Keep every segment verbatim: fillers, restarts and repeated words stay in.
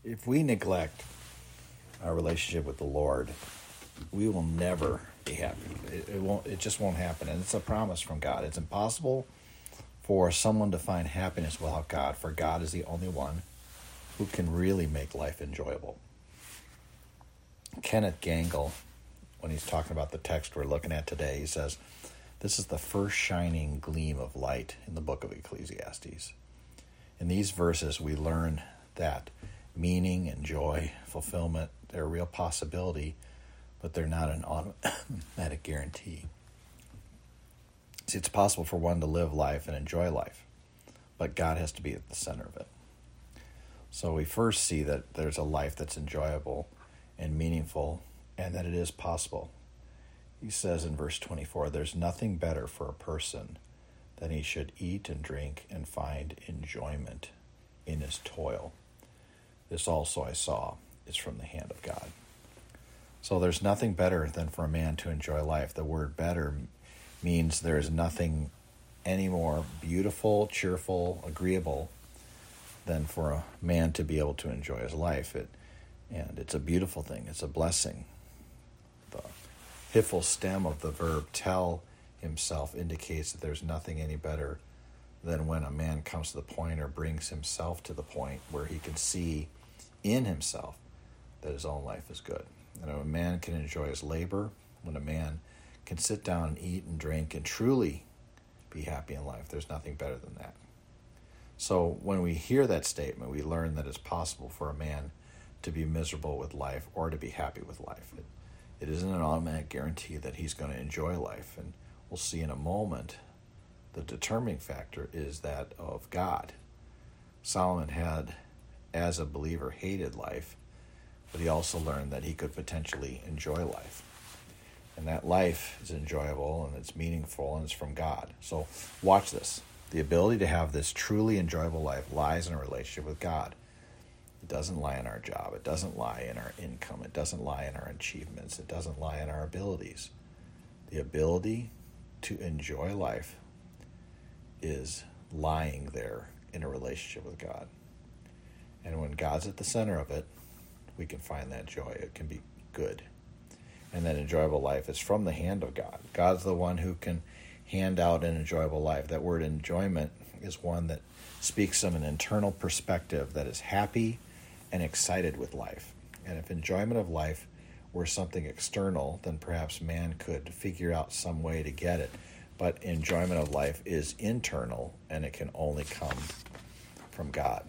If we neglect our relationship with the Lord, we will never be happy. It, it won't. It just won't happen. And it's a promise from God. It's impossible for someone to find happiness without God, for God is the only one who can really make life enjoyable. Kenneth Gangle, when he's talking about the text we're looking at today, he says, this is the first shining gleam of light in the book of Ecclesiastes. In these verses, we learn that meaning and joy, fulfillment, they're a real possibility, but they're not an automatic guarantee. See, it's possible for one to live life and enjoy life, but God has to be at the center of it. So we first see that there's a life that's enjoyable and meaningful, and that it is possible. He says in verse twenty-four, there's nothing better for a person than he should eat and drink and find enjoyment in his toil. This also I saw is from the hand of God. So there's nothing better than for a man to enjoy life. The word better means there is nothing any more beautiful, cheerful, agreeable than for a man to be able to enjoy his life. It, and it's a beautiful thing. It's a blessing. The hiphil stem of the verb tell himself indicates that there's nothing any better than when a man comes to the point or brings himself to the point where he can see in himself that his own life is good. And when a man can enjoy his labor, when a man can sit down and eat and drink and truly be happy in life, there's nothing better than that. So when we hear that statement, we learn that it's possible for a man to be miserable with life or to be happy with life. It, it isn't an automatic guarantee that he's going to enjoy life. And we'll see in a moment the determining factor is that of God. Solomon had, as a believer, hated life, but he also learned that he could potentially enjoy life. And that life is enjoyable and it's meaningful and it's from God. So watch this. The ability to have this truly enjoyable life lies in a relationship with God. It doesn't lie in our job. It doesn't lie in our income. It doesn't lie in our achievements. It doesn't lie in our abilities. The ability to enjoy life is lying there in a relationship with God. And when God's at the center of it, we can find that joy. It can be good. And that enjoyable life is from the hand of God. God's the one who can hand out an enjoyable life. That word enjoyment is one that speaks of an internal perspective that is happy and excited with life. And if enjoyment of life were something external, then perhaps man could figure out some way to get it. But enjoyment of life is internal, and it can only come from God.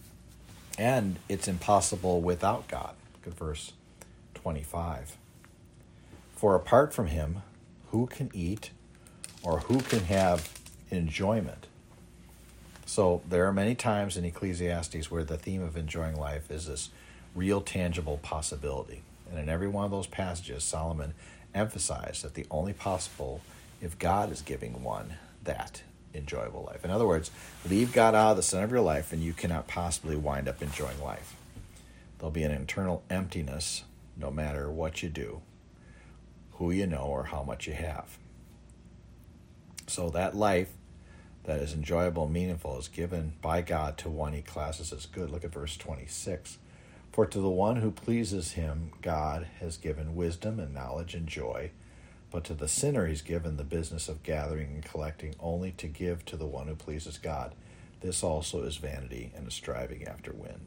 And it's impossible without God. Look at verse twenty-five. For apart from him, who can eat or who can have enjoyment? So there are many times in Ecclesiastes where the theme of enjoying life is this real, tangible possibility. And in every one of those passages, Solomon emphasized that the only possible if God is giving one that enjoyable life. In other words, leave God out of the center of your life and you cannot possibly wind up enjoying life. There'll be an internal emptiness no matter what you do, who you know, or how much you have. So that life that is enjoyable and meaningful is given by God to one he classes as good. Look at verse twenty-six. For to the one who pleases him, God has given wisdom and knowledge and joy. But to the sinner he's given the business of gathering and collecting only to give to the one who pleases God. This also is vanity and a striving after wind.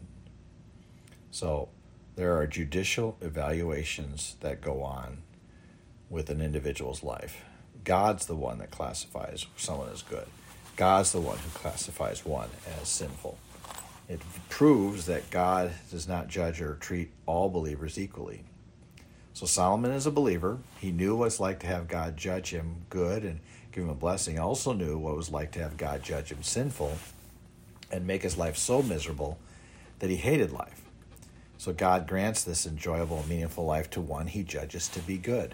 So there are judicial evaluations that go on with an individual's life. God's the one that classifies someone as good. God's the one who classifies one as sinful. It proves that God does not judge or treat all believers equally. So Solomon is a believer. He knew what it's like to have God judge him good and give him a blessing. He also knew what it was like to have God judge him sinful and make his life so miserable that he hated life. So God grants this enjoyable and meaningful life to one he judges to be good.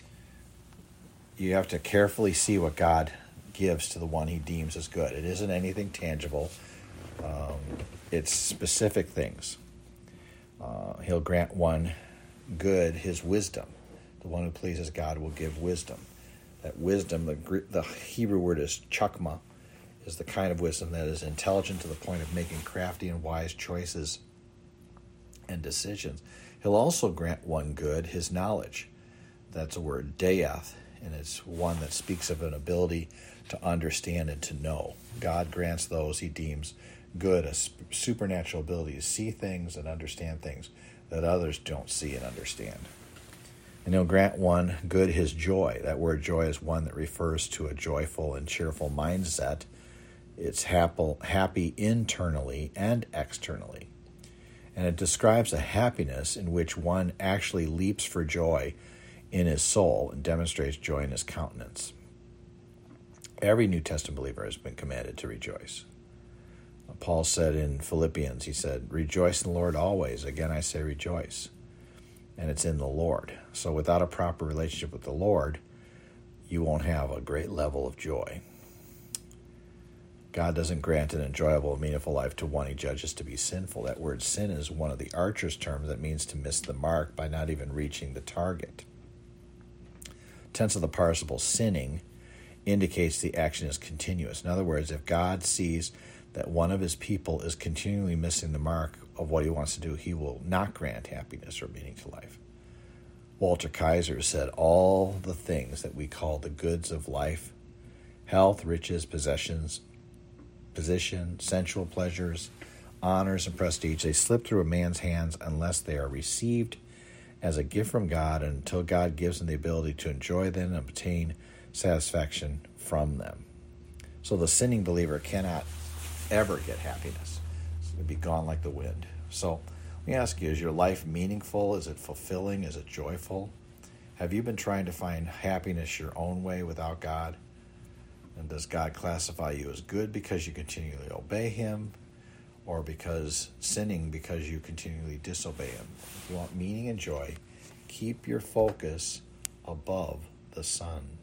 You have to carefully see what God gives to the one he deems as good. It isn't anything tangible. Um, it's specific things. Uh, he'll grant one good his wisdom. The one who pleases God will give wisdom. That wisdom, the, the Hebrew word is chokmah, is the kind of wisdom that is intelligent to the point of making crafty and wise choices and decisions. He'll also grant one good, his knowledge. That's a word, death, and it's one that speaks of an ability to understand and to know. God grants those he deems good a supernatural ability to see things and understand things that others don't see and understand. And he'll grant one good his joy. That word joy is one that refers to a joyful and cheerful mindset. It's happy, happy internally and externally. And it describes a happiness in which one actually leaps for joy in his soul and demonstrates joy in his countenance. Every New Testament believer has been commanded to rejoice. Paul said in Philippians, he said, "Rejoice in the Lord always. Again, I say rejoice." And it's in the Lord. So without a proper relationship with the Lord, you won't have a great level of joy. God doesn't grant an enjoyable, meaningful life to one he judges to be sinful. That word sin is one of the archer's terms that means to miss the mark by not even reaching the target. Tense of the participle sinning indicates the action is continuous. In other words, if God sees that one of his people is continually missing the mark of what he wants to do, he will not grant happiness or meaning to life. Walter Kaiser said, all the things that we call the goods of life, health, riches, possessions, position, sensual pleasures, honors, and prestige, they slip through a man's hands unless they are received as a gift from God and until God gives them the ability to enjoy them and obtain satisfaction from them. So the sinning believer cannot ever get happiness. It's going to be gone like the wind. So let me ask you, is your life meaningful? Is it fulfilling? Is it joyful? Have you been trying to find happiness your own way without God? And does God classify you as good because you continually obey him, or because sinning because you continually disobey him? If you want meaning and joy, keep your focus above the sun.